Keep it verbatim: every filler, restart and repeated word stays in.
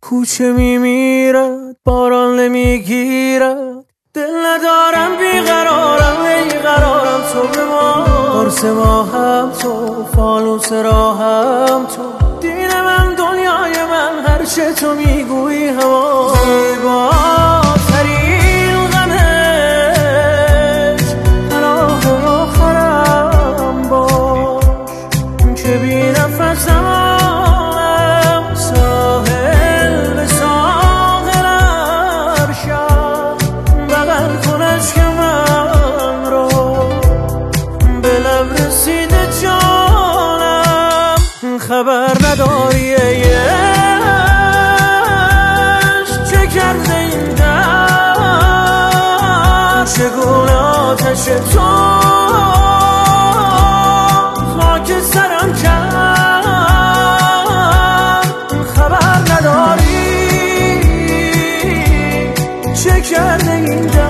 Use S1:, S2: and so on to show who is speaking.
S1: کوچه میمیرد باران نمیگیرد، دل ندارم بیقرارم بیقرارم تو به ما، قرص ما هم تو، فانوس راهم تو، دین من دنیای من، هرچه تو میگویی هوا. زیباترین غمش پناه آخرم باش، که بی نفسم ساحل به ساحل ارشد، بغل کنش که من را به لب رسیده جانم، خبر نداری چه کرده این در، چگونه آتش تو خاک سرم کرد، خبر نداری چه کرده این در.